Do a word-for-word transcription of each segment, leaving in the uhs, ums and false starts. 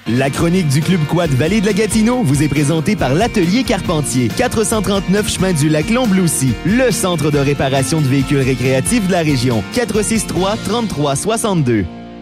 La chronique du Club Quad Vallée de la Gatineau vous est présentée par l'Atelier Carpentier, quatre cent trente-neuf chemin du lac Lombloussy, le centre de réparation de véhicules récréatifs de la région. quatre cent soixante-trois trente-trois soixante-deux.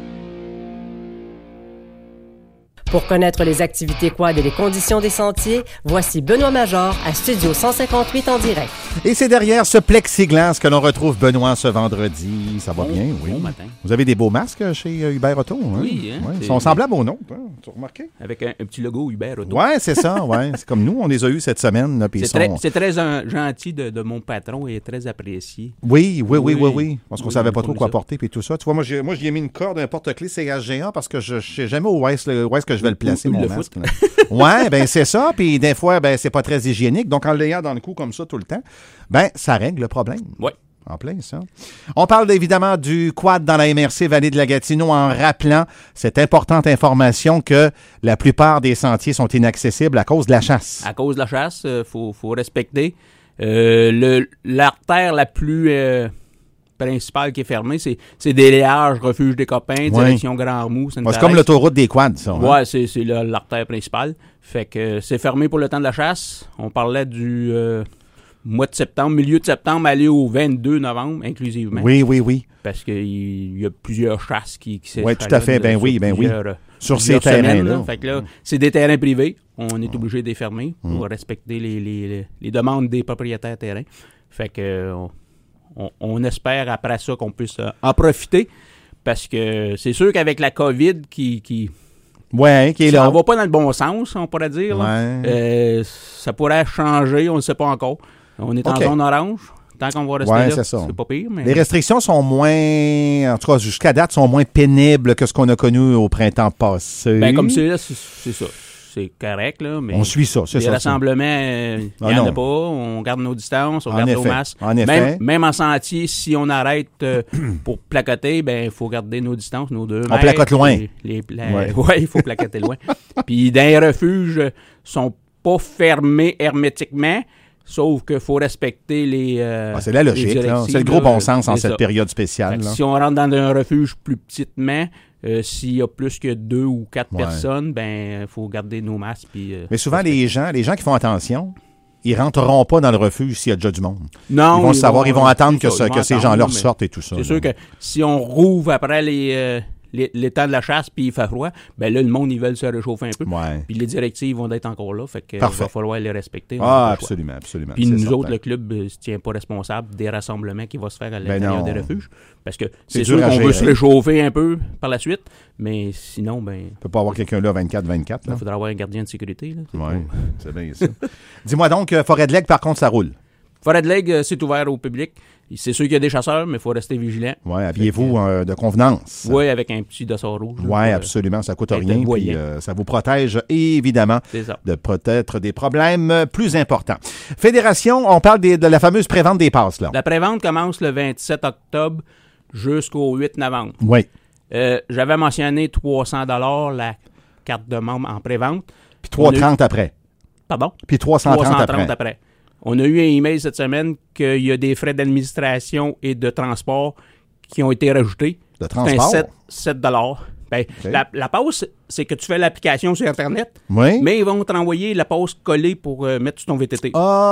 Pour connaître les activités quad et les conditions des sentiers, voici Benoît Major à Studio cent cinquante-huit en direct. Et c'est derrière ce plexiglas que l'on retrouve Benoît ce vendredi. Ça va bon, bien, oui. Bon matin. Vous avez des beaux masques chez Hubert Auto, hein? Oui, hein? Ouais, ils sont semblables aux nôtres, hein? Tu as remarqué? Avec un, un petit logo Hubert Auto. Oui, c'est ça, ouais. C'est comme nous, on les a eus cette semaine. Là, c'est, sont... très, c'est très un, gentil de, de mon patron et très apprécié. Oui, oui, oui, oui, oui. oui. Parce qu'on oui, savait pas trop quoi ça. porter et tout ça. Tu vois, moi, j'ai, moi, j'y ai mis une corde, un porte-clés C H G A parce que je ne sais jamais où est-ce, où est-ce que je vais le placer, ou, ou mon le masque. Oui, ben c'est ça. Puis des fois, ben c'est pas très hygiénique. Donc, en l'ayant dans le cou comme ça tout le temps, ben ça règle le problème. Oui. En plein, ça. On parle évidemment du quad dans la M R C Vallée de la Gatineau en rappelant cette importante information que la plupart des sentiers sont inaccessibles à cause de la chasse. À cause de la chasse, il euh, faut, faut respecter. Euh, le, l'artère la plus euh, principale qui est fermée, c'est, c'est Déliage, Refuge des Copains, oui. Direction Grand Mou. Ouais, c'est comme l'autoroute des quads, ça. Oui, hein? c'est, c'est la, l'artère principale. Fait que euh, c'est fermé pour le temps de la chasse. On parlait du... Euh, mois de septembre, milieu de septembre, aller au vingt-deux novembre, inclusivement. Oui, oui, oui. Parce qu'il y a plusieurs chasses qui, qui s'installent. Oui, tout à fait. Ben oui, ben oui. Sur ces terrains-là. Fait que là, c'est des terrains privés. On est obligé de les fermer pour mmh. respecter les, les, les demandes des propriétaires terrains. Fait que on, on espère après ça qu'on puisse en profiter. Parce que c'est sûr qu'avec la COVID qui... qui Ouais, qui est là. Ça va pas dans le bon sens, on pourrait dire. Ouais. Euh, ça pourrait changer, on ne sait pas encore. On est okay. en zone orange. Tant qu'on va rester ouais, là, c'est, c'est pas pire. Mais... Les restrictions sont moins, en tout cas jusqu'à date, sont moins pénibles que ce qu'on a connu au printemps passé. Ben comme c'est là, c'est, c'est ça. C'est correct, là. Mais on suit ça, c'est les ça. Les rassemblements, il n'y ah, en a pas. On garde nos distances, on en garde effet. nos masques. En effet. Même, même en sentier, si on arrête euh, pour placoter, ben il faut garder nos distances, nos deux mètres. On placote loin. Les, les, la... ouais. ouais, il faut placoter loin. Puis dans les refuges, sont pas fermés hermétiquement. Sauf qu'il faut respecter les euh, ah, c'est la logique, là. C'est le gros bon sens en cette ça. période spéciale. Là. Si on rentre dans un refuge plus petitement, euh, s'il y a plus que deux ou quatre ouais. personnes, ben il faut garder nos masques. Puis, euh, mais souvent, les gens, les gens qui font attention, ils rentreront pas dans le refuge s'il y a déjà du monde. Non, ils vont ils savoir, vont, ils vont attendre que, ça, ce, que ces gens-là ressortent et tout ça. C'est là. sûr que si on rouvre après les... Euh, Les, les temps de la chasse, puis il fait froid, ben là, le monde, ils veulent se réchauffer un peu. Ouais. Puis les directives vont être encore là, fait que Parfait. il va falloir les respecter. Ah, absolument, absolument. Puis nous certain. autres, le club ne se tient pas responsable des rassemblements qui vont se faire à l'intérieur ben des refuges. Parce que c'est, c'est sûr qu'on veut se réchauffer un peu par la suite, mais sinon, ben... On ne peut pas avoir quelqu'un là vingt-quatre vingt-quatre. Il faudra avoir un gardien de sécurité. Oui, c'est bien ça. Dis-moi donc, Forêt-de-L'Aigle, par contre, ça roule. Forêt-de-L'Aigle, c'est ouvert au public. C'est sûr qu'il y a des chasseurs, mais il faut rester vigilant. Oui, habillez-vous euh, de convenance. Oui, avec un petit dossard rouge. Oui, absolument, ça ne coûte rien. Puis, euh, ça vous protège, évidemment, de peut-être des problèmes plus importants. Fédération, on parle des, de la fameuse prévente des passes. Là. La prévente commence le vingt-sept octobre jusqu'au huit novembre. Oui. Euh, j'avais mentionné trois cents dollars la carte de membre en prévente. Puis trois cent trente eu... après. Pardon? Puis trois cent trente après. après. On a eu un email cette semaine qu'il y a des frais d'administration et de transport qui ont été rajoutés. De transport? C'est sept dollars. Ben, okay. la, la passe, c'est que tu fais l'application sur Internet, oui. mais ils vont te renvoyer la passe collée pour euh, mettre sur ton V T T.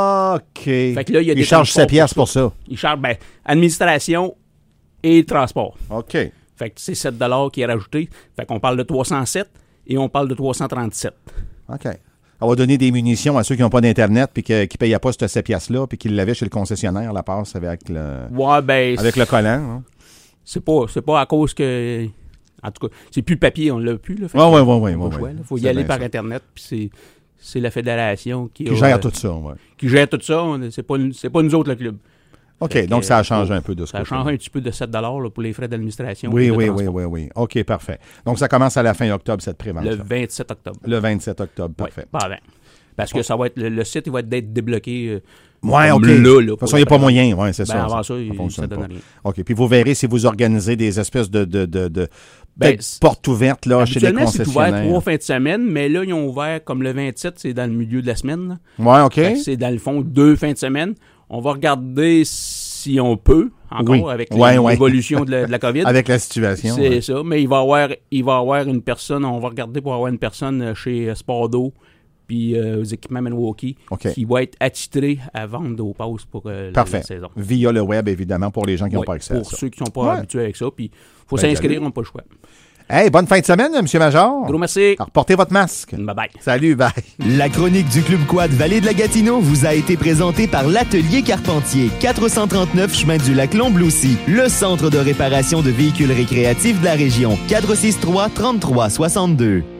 OK. Fait que là, il y a ils des chargent sept piastres pour ça. Ils chargent, ben, administration et transport. OK. Fait que c'est sept dollars qui est rajouté. Fait qu'on parle de trois cent sept et on parle de trois cent trente-sept. OK. On va donner des munitions à ceux qui n'ont pas d'Internet puis qui ne payaient pas ce sept piastres-là puis qui l'avaient chez le concessionnaire, la passe avec le, ouais, ben, avec le collant. Hein? C'est pas, c'est pas à cause que... En tout cas, c'est plus papier, on l'a plus. Il oui, oui, oui. Il faut y aller par ça. Internet puis c'est, c'est la fédération qui... Qui a, gère euh, tout ça, oui. Qui gère tout ça. On, c'est, pas, c'est pas nous autres, le club. OK, fait donc que, ça a changé faut, un peu de ce Ça a changé un petit peu de sept dollars là, pour les frais d'administration. Oui, oui, oui, oui, oui. OK, parfait. Donc ça commence à la fin octobre, cette prévente. Le vingt-sept octobre. Le vingt-sept octobre, parfait. Oui, pas avant. Parce que ça va être le, le site, il va être débloqué. Euh, oui, OK. Là, là, de toute façon, il n'y a pas moyen. Oui, c'est ben, ça. Avant ça, ça, ça ne donne rien. OK. Puis vous verrez si vous organisez des espèces de, de, de, de ben, portes ouvertes là, chez les concessionnaires. C'est ouvert trois fins de semaine, mais là, ils ont ouvert comme le vingt-sept, c'est dans le milieu de la semaine. Oui, OK. C'est dans le fond deux fins de semaine. On va regarder si on peut encore, Oui. avec Ouais, les- ouais. l'évolution de la, de la COVID. Avec la situation. C'est ouais. ça, mais il va y avoir, il va y avoir une personne, on va regarder pour avoir une personne chez Spordo puis euh, aux équipements Milwaukee OK. qui va être attitrée à vendre aux passes pour euh, la, Parfait. la saison. Via le web, évidemment, pour les gens qui n'ont Ouais, pas accès à pour ça. ceux qui ne sont pas Ouais. habitués avec ça, puis il faut Ben, s'inscrire, salut. on n'a pas le choix. Hey, bonne fin de semaine, M. Major. Gros merci. Alors, portez votre masque. Bye bye. Salut, bye. La chronique du Club Quad Vallée de la Gatineau vous a été présentée par l'Atelier Carpentier, quatre cent trente-neuf chemin du lac Lombloussy, le centre de réparation de véhicules récréatifs de la région, quatre cent soixante-trois trente-trois soixante-deux.